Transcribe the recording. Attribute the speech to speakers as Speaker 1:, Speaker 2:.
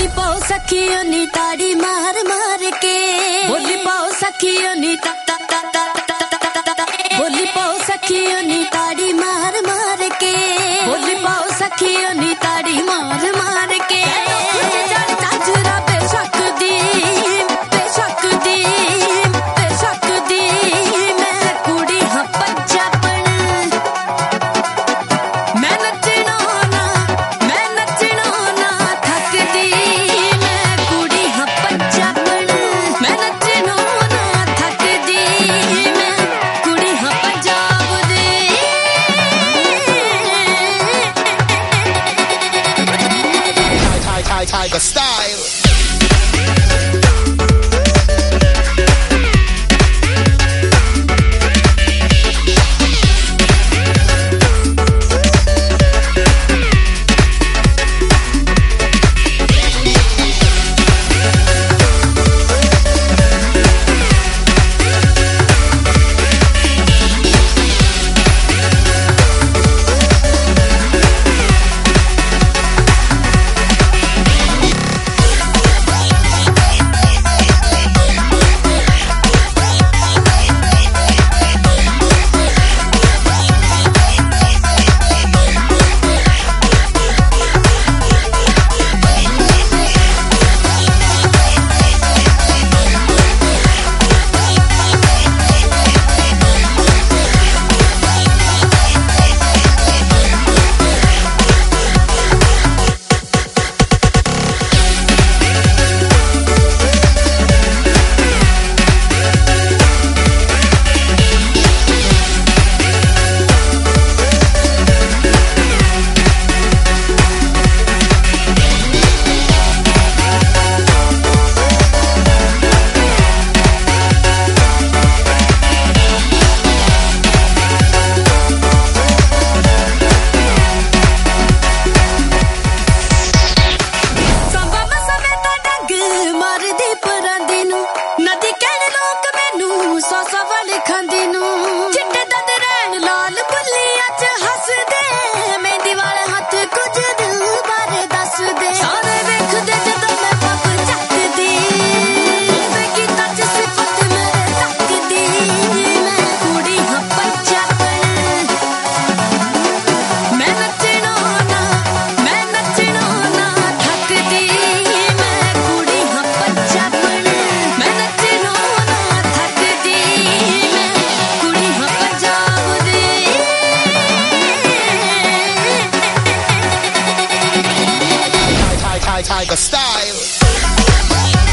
Speaker 1: बोली पाओ सखियों नी ताड़ी मार मार के, बोली पाओ सखियों नी बोली पाओ सखियों नी ताड़ी मार मार के, बोली पाओ सखियों नी ताड़ी मार मार के। चाचरा बेशक दी मैं कुड़ी हाँ पंजाबन, मैं नचना ना थकदी, मैं कुड़ी हाँ पंजाबन, मैं नचना ना थकदी, मैं कुड़ी हाँ पंजाब दी।
Speaker 2: Tiger style. Tiger style.